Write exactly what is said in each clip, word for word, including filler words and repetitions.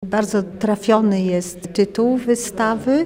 Bardzo trafiony jest tytuł wystawy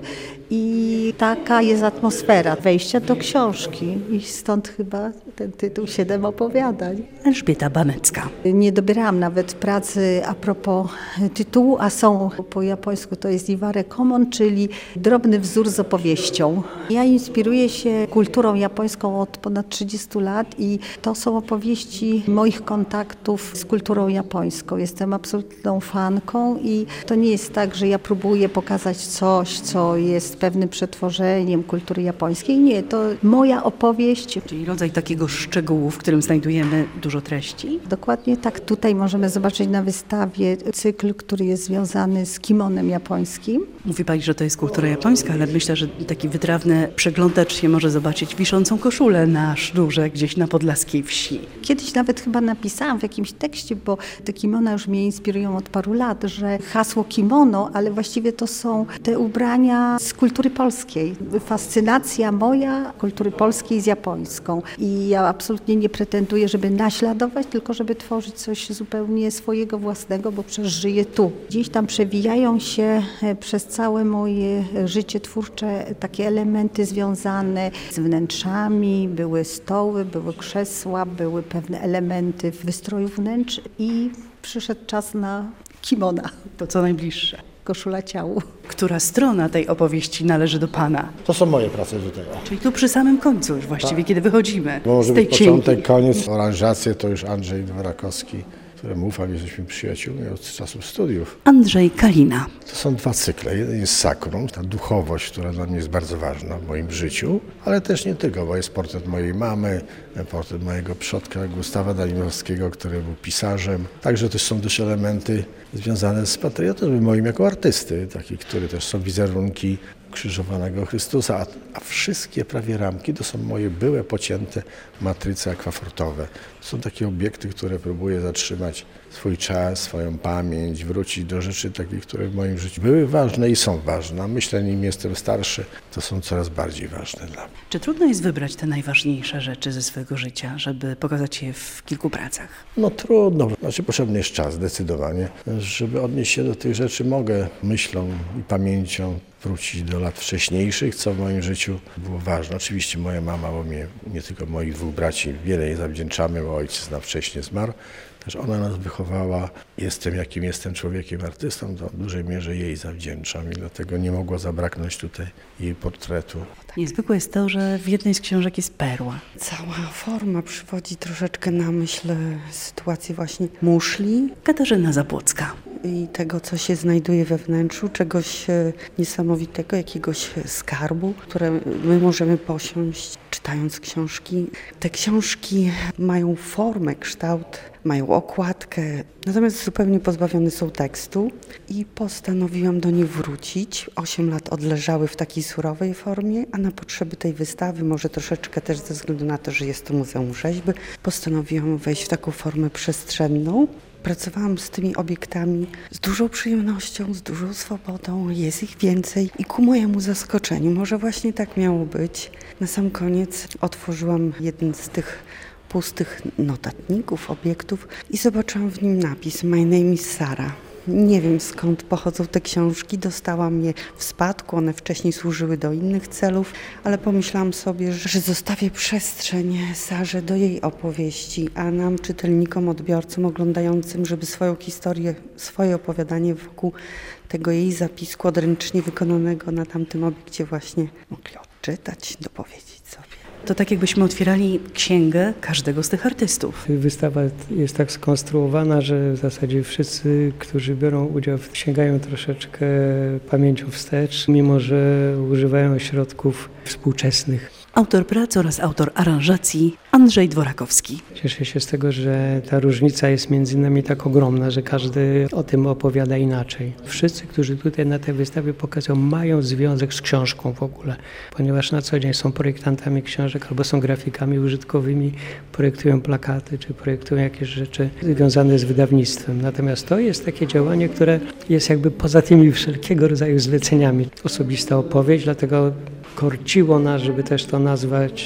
i taka jest atmosfera wejścia do książki i stąd chyba ten tytuł Siedem opowiadań. Elżbieta Banecka. Nie dobierałam nawet pracy a propos tytułu, a są po japońsku to jest Iware Komon, czyli drobny wzór z opowieścią. Ja inspiruję się kulturą japońską od ponad trzydziestu lat i to są opowieści moich kontaktów z kulturą japońską. Jestem absolutną fanką i to nie jest tak, że ja próbuję pokazać coś, co jest pewnym przetworzeniem kultury japońskiej. Nie, to moja opowieść. Czyli rodzaj takiego szczegółu, w którym znajdujemy dużo treści? Dokładnie tak. Tutaj możemy zobaczyć na wystawie cykl, który jest związany z kimonem japońskim. Mówi Pani, że to jest kultura japońska, ale myślę, że taki wytrawny przeglądacz się może zobaczyć wiszącą koszulę na sznurze gdzieś na podlaskiej wsi. Kiedyś nawet chyba napisałam w jakimś tekście, bo te kimona już mnie inspirują od paru lat, że hasło kimono, ale właściwie to są te ubrania z kultury polskiej. Fascynacja moja kultury polskiej z japońską. I ja absolutnie nie pretenduję, żeby naśladować, tylko żeby tworzyć coś zupełnie swojego własnego, bo przecież żyję tu. Gdzieś tam przewijają się przez całe moje życie twórcze takie elementy związane z wnętrzami. Były stoły, były krzesła, były pewne elementy wystroju wnętrz i przyszedł czas na kimona. To co najbliższe. Koszula ciału. Która strona tej opowieści należy do Pana? To są moje prace tutaj. Czyli tu przy samym końcu już właściwie, tak. Kiedy wychodzimy Bo może z tej być początek, księgi. koniec. Aranżację to już Andrzej Dworakowski, któremu ufam, jesteśmy przyjaciółmi od czasów studiów. Andrzej Kalina. To są dwa cykle. Jeden jest Sakrum, ta duchowość, która dla mnie jest bardzo ważna w moim życiu, ale też nie tylko, bo jest portret mojej mamy, portret mojego przodka Gustawa Dalimowskiego, który był pisarzem. Także też są też elementy związane z patriotyzmem moim jako artysty, taki, który też są wizerunki ukrzyżowanego Chrystusa, a, a wszystkie prawie ramki to są moje byłe pocięte matryce akwafortowe. To są takie obiekty, które próbuję zatrzymać swój czas, swoją pamięć, wrócić do rzeczy takich, które w moim życiu były ważne i są ważne. Myślę, nim jestem starszy, to są coraz bardziej ważne dla mnie. Czy trudno jest wybrać te najważniejsze rzeczy ze swojego życia, żeby pokazać je w kilku pracach? No trudno. Znaczy potrzebny jest czas zdecydowanie. Żeby odnieść się do tych rzeczy, mogę myślą i pamięcią wrócić do lat wcześniejszych, co w moim życiu było ważne. Oczywiście moja mama, bo mnie, nie tylko moich dwóch braci, wiele jej zawdzięczamy, bo ojciec nam wcześnie zmarł. Też ona nas wychowała. Jestem, jakim jestem człowiekiem, artystą, to w dużej mierze jej zawdzięczam i dlatego nie mogło zabraknąć tutaj jej portretu. Niezwykłe jest to, że w jednej z książek jest perła. Cała forma przywodzi troszeczkę na myśl sytuację właśnie muszli. Katarzyna Zabłocka. I tego, co się znajduje we wnętrzu, czegoś niesamowitego, jakiegoś skarbu, które my możemy posiąść, czytając książki. Te książki mają formę, kształt, mają okładkę, natomiast zupełnie pozbawione są tekstu i postanowiłam do nich wrócić. Osiem lat odleżały w takiej surowej formie, a na potrzeby tej wystawy, może troszeczkę też ze względu na to, że jest to Muzeum Rzeźby, postanowiłam wejść w taką formę przestrzenną. Pracowałam z tymi obiektami z dużą przyjemnością, z dużą swobodą, jest ich więcej i ku mojemu zaskoczeniu, może właśnie tak miało być, na sam koniec otworzyłam jeden z tych pustych notatników, obiektów i zobaczyłam w nim napis My name is Sarah. Nie wiem, skąd pochodzą te książki, dostałam je w spadku, one wcześniej służyły do innych celów, ale pomyślałam sobie, że zostawię przestrzeń Sarze do jej opowieści, a nam, czytelnikom, odbiorcom, oglądającym, żeby swoją historię, swoje opowiadanie wokół tego jej zapisku odręcznie wykonanego na tamtym obiekcie właśnie mogli odczytać, dopowiedzieć sobie. To tak jakbyśmy otwierali księgę każdego z tych artystów. Wystawa jest tak skonstruowana, że w zasadzie wszyscy, którzy biorą udział, sięgają troszeczkę pamięcią wstecz, mimo że używają środków współczesnych. Autor prac oraz autor aranżacji Andrzej Dworakowski. Cieszę się z tego, że ta różnica jest między nami tak ogromna, że każdy o tym opowiada inaczej. Wszyscy, którzy tutaj na tej wystawie pokazują, mają związek z książką w ogóle, ponieważ na co dzień są projektantami książek albo są grafikami użytkowymi, projektują plakaty czy projektują jakieś rzeczy związane z wydawnictwem. Natomiast to jest takie działanie, które jest jakby poza tymi wszelkiego rodzaju zleceniami. Osobista opowieść, dlatego korciło nas, żeby też to nazwać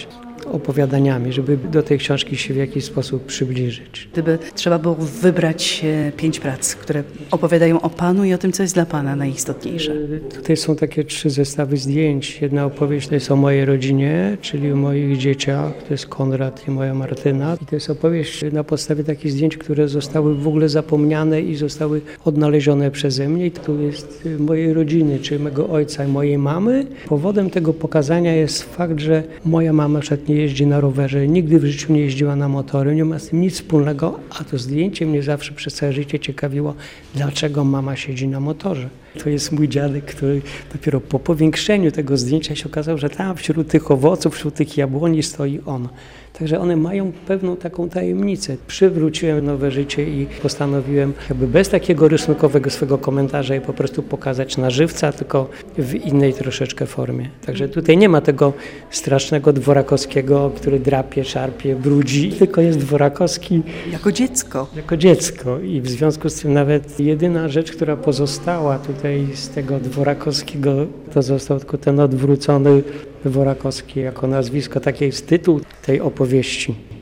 opowiadaniami, żeby do tej książki się w jakiś sposób przybliżyć. Gdyby trzeba było wybrać e, pięć prac, które opowiadają o Panu i o tym, co jest dla Pana najistotniejsze. Tutaj są takie trzy zestawy zdjęć. Jedna opowieść to jest o mojej rodzinie, czyli o moich dzieciach, to jest Konrad i moja Martyna. I to jest opowieść na podstawie takich zdjęć, które zostały w ogóle zapomniane i zostały odnalezione przeze mnie. I tu jest mojej rodziny, czyli mego ojca i mojej mamy. Powodem tego pokazania jest fakt, że moja mama przed nie jeździ na rowerze, nigdy w życiu nie jeździła na motory, nie ma z tym nic wspólnego, a to zdjęcie mnie zawsze przez całe życie ciekawiło, dlaczego mama siedzi na motorze. To jest mój dziadek, który dopiero po powiększeniu tego zdjęcia się okazał, że tam wśród tych owoców, wśród tych jabłoni stoi on. Także one mają pewną taką tajemnicę. Przywróciłem nowe życie i postanowiłem jakby bez takiego rysunkowego swego komentarza je po prostu pokazać na żywca, tylko w innej troszeczkę formie. Także tutaj nie ma tego strasznego Dworakowskiego, który drapie, szarpie, brudzi, tylko jest Dworakowski Jako dziecko. jako dziecko i w związku z tym nawet jedyna rzecz, która pozostała tutaj z tego Dworakowskiego, to został tylko ten odwrócony Dworakowski jako nazwisko, taki jest tytuł tej opowieści.